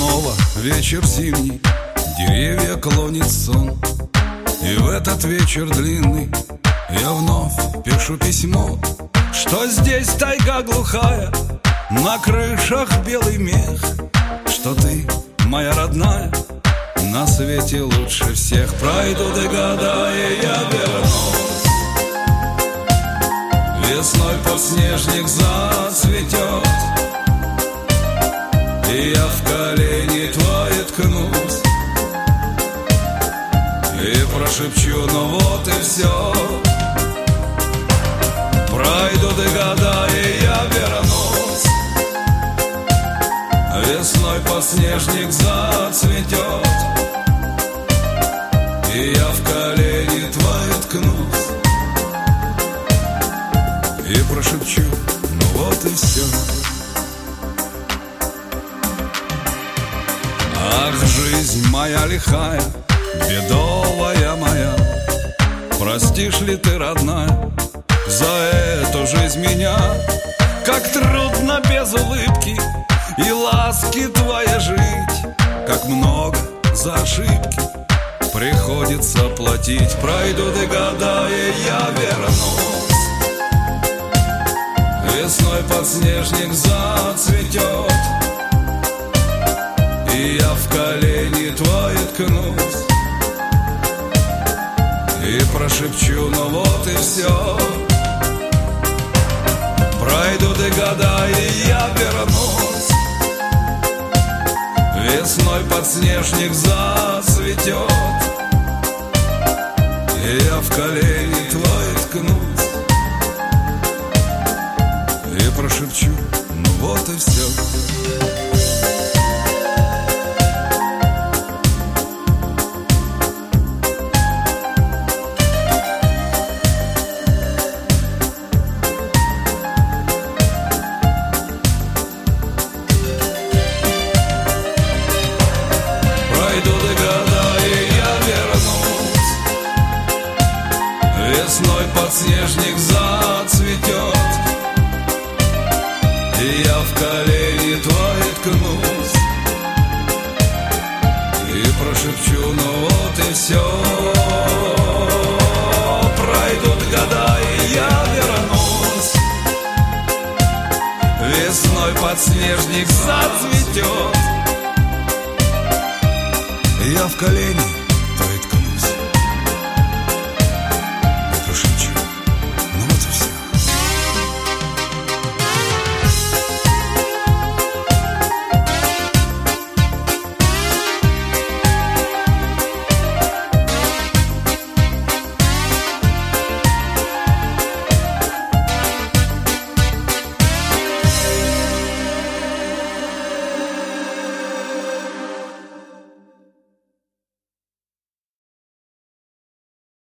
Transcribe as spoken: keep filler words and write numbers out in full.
Снова вечер зимний, деревья клонит сон. И в этот вечер длинный я вновь пишу письмо, что здесь тайга глухая, на крышах белый мех, что ты, моя родная, на свете лучше всех. Пройдут и года, и я вернусь. Весной подснежник зацветет, и я в колени твои ткнусь и прошепчу: ну вот и все. Пройдут и года, и я вернусь. Весной подснежник зацветет, и я в колени твои ткнусь и прошепчу: ну вот и все. Ах, жизнь моя лихая, бедовая моя, простишь ли ты, родная, за эту жизнь меня? Как трудно без улыбки и ласки твоей жить, как много за ошибки приходится платить. Пройдут и года, и я вернусь. Весной подснежник зацветет, и я в колени твои ткнусь и прошепчу: ну вот и все. Пройдут и года, и я вернусь. Весной подснежник зацветет, и я в колени твои ткнусь и прошепчу: ну вот и все. Весной подснежник зацветет, и я в колени твои ткнусь и прошепчу: ну вот и все. Пройдут года, и я вернусь. Весной подснежник зацветет, и я в колени